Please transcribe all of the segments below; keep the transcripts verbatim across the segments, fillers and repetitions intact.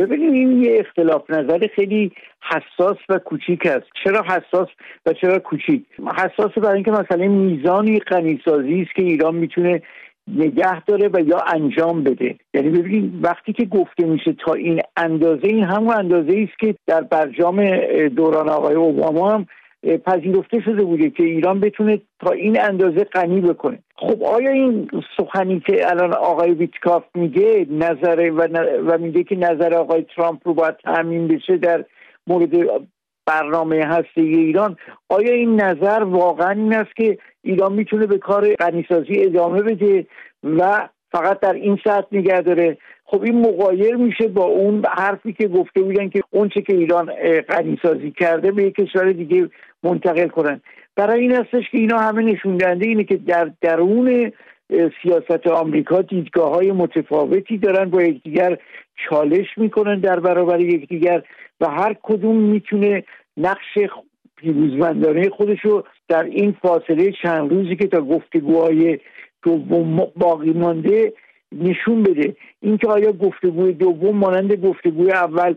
ببینید این یه اختلاف نظر خیلی حساس و کوچیک است. چرا حساس و چرا کوچیک؟ حساس برای اینکه مثلا میزانی غنیسازی است که ایران میتونه نگه داره و یا انجام بده. یعنی ببینید وقتی که گفته میشه تا این اندازه، این همون اندازه است که در برجام دوران آقای اوباما هم پذیرفته شده بوده که ایران بتونه تا این اندازه غنی بکنه. خب آیا این سخنی که الان آقای ویتکاف میگه نظر و, و میگه که نظر آقای ترامپ رو باید تامین بشه در مورد برنامه هسته‌ای ایران، آیا این نظر واقعا این است که ایران میتونه به کار غنیسازی ادامه بده و فقط در این سطح نگه داره؟ خب این مغایر میشه با اون حرفی که گفته بودن که اون چه که ایران غنیسازی کرده به یک کشور دیگه منتقل کنن. برای این هستش که اینا همه نشون دهنده اینه که در درون سیاست آمریکا دیدگاه‌های متفاوتی دارن، با یکدیگر چالش میکنن در برابر یکدیگر و هر کدوم میتونه نقش پیروزمندانه خودشو در این فاصله چند روزی که تا گفتگوهای دوم باقی مانده نشون بده. اینکه آیا گفتگوی دوم مانند گفتگوی اول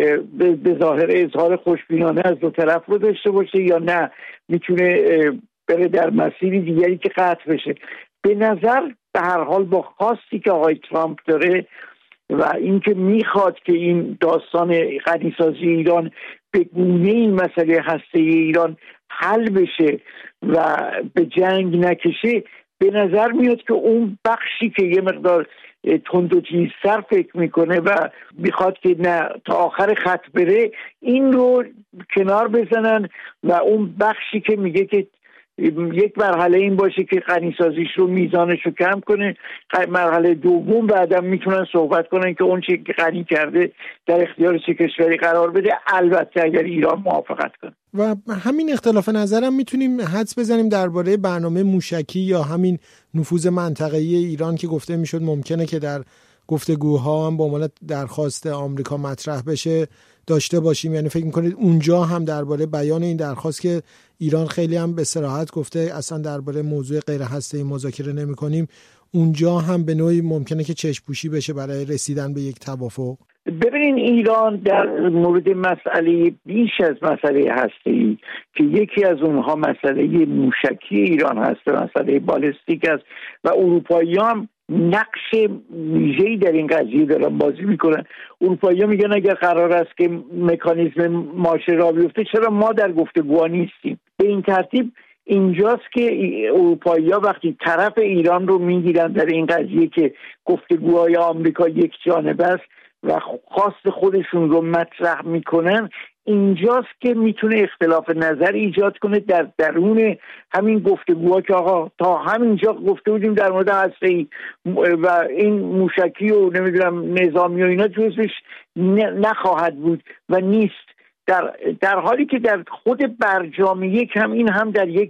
به ظاهر اظهار خوشبینانه از دو طرف رو داشته باشه یا نه میتونه بره در مسیری دیگری که قطع بشه. به نظر به هر حال با خواستی که آقای ترامپ داره و اینکه میخواد که این داستان غنیسازی ایران به گونه این مسئله هسته‌ای ایران حل بشه و به جنگ نکشه، به نظر میاد که اون بخشی که یه مقدار تند و تیزتر فکر میکنه و میخواد که نه تا آخر خط بره این رو کنار بزنن و اون بخشی که میگه که یک مرحله این باشه که غنیسازیش رو میزانش رو کم کنه، مرحله دوم بعدم میتونن صحبت کنن که اون چی که غنی کرده در اختیار چه کشوری قرار بده، البته اگر ایران موافقت کنه. و همین اختلاف نظرم میتونیم حدس بزنیم درباره برنامه موشکی یا همین نفوذ منطقه‌ای ایران که گفته میشد ممکنه که در گفتگوها هم با عنوان درخواست آمریکا مطرح بشه داشته باشیم. یعنی فکر میکنید اونجا هم درباره بیان این درخواست که ایران خیلی هم به صراحت گفته اصلا درباره موضوع غیر هسته‌ای مذاکره نمی‌کنیم، اونجا هم به نوعی ممکنه که چشم‌پوشی بشه برای رسیدن به یک توافق؟ ببینین ایران در مورد مسئله بیش از مسئله هسته‌ای که یکی از اونها مسئله موشکی ایران هست، مسئله بالستیک است و اروپایی‌ها هم نقش ویژه‌ای در این قضیه دارن بازی میکنن. اروپایی‌ها میگن اگر قرار است که مکانیزم ماشه را بیفته چرا ما در گفتگوها نیستیم؟ به این ترتیب اینجاست که اروپایی‌ها وقتی طرف ایران رو میگیرن در این قضیه که گفتگوهای آمریکا یک جانبه است و خواست خودشون رو مطرح میکنن، اینجاست که میتونه اختلاف نظر ایجاد کنه در درون همین گفتگوها که آقا تا همینجا گفته بودیم در مورد هسته‌ای و این موشکی و نمیدونم نظامی و اینا جزش نخواهد بود و نیست، در در حالی که در خود برجام یک هم این هم در یک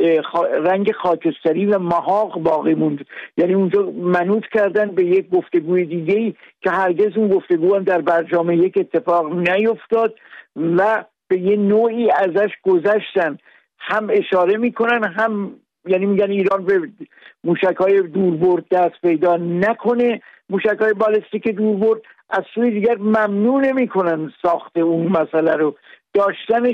رنگ خاکستری و محاق باقی موند. یعنی اونجا منوط کردن به یک گفتگوی دیگه‌ای که هرگز اون گفتگو هم در برجام یک اتفاق نیفتاد و به یه نوعی ازش گذشتن. هم اشاره میکنن هم یعنی میگن ایران به موشک‌های دوربرد دست پیدا نکنه، موشک‌های بالستیک دوربرد، از سوی دیگر ممنوع نمیکنن ساخت اون مسئله رو. داشتنش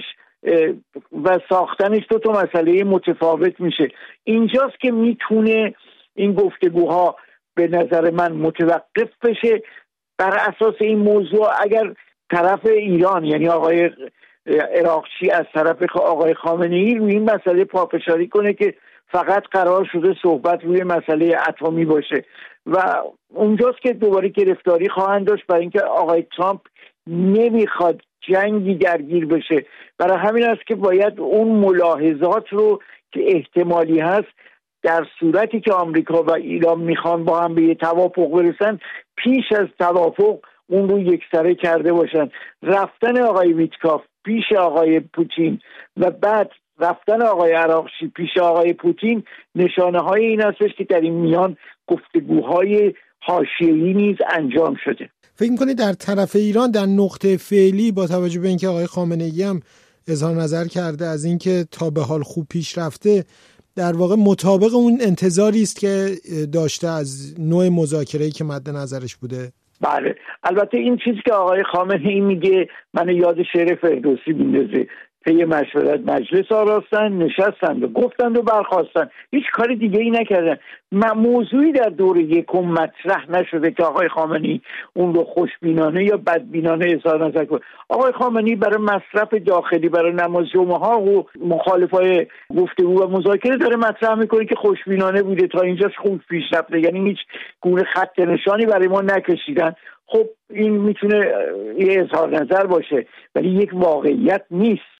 و ساختنش دو تا مسئله متفاوت میشه. اینجاست که میتونه این گفتگوها به نظر من متوقف بشه بر اساس این موضوع. اگر طرف ایران یعنی آقای عراقچی از طرف آقای خامنه‌ای روی این مسئله پافشاری کنه که فقط قرار شده صحبت روی مسئله اتمی باشه و اونجاست که دوباره گرفتاری خواهند داشت، برای اینکه آقای ترامپ نمیخواد جنگی درگیر بشه. برای همین است که باید اون ملاحظات رو که احتمالی هست در صورتی که آمریکا و ایران میخوان با هم به یه توافق برسن، پیش از توافق اون رو یکسره کرده باشن. رفتن آقای ویتکاف پیش آقای پوتین و بعد رفتن آقای عراقچی پیش آقای پوتین نشانه های این هستش که در این میان گفتگوهای حاشیه‌ای نیز انجام شده. فکر می‌کنید در طرف ایران در نقطه فعلی با توجه به اینکه آقای خامنه‌ای هم اظهار نظر کرده از اینکه تا به حال خوب پیش رفته، در واقع مطابق اون انتظاری است که داشته از نوع مذاکره‌ای که مد نظرش بوده؟ بله، البته این چیزی که آقای خامنه‌ای میگه من یاد شعر فردوسی میندازه: پی مشورت مجلس آراستن، نشستند و گفتند و برخاستن، هیچ کار دیگه ای نکردن. موضوعی در دور یکم مطرح نشده که آقای خامنه‌ای اون رو خوشبینانه یا بدبینانه اظهار نظر کنه. آقای خامنه‌ای برای مصرف داخلی، برای نماز جمعه ها و مخالفای گفتگو و مذاکره داره مطرح میکنه که خوشبینانه بوده، تا اینجاش خوب پیش رفته، یعنی هیچ گونه خط نشانی برای ما نکشیدن. خب این میتونه یه اظهار نظر باشه ولی یک واقعیت نیست.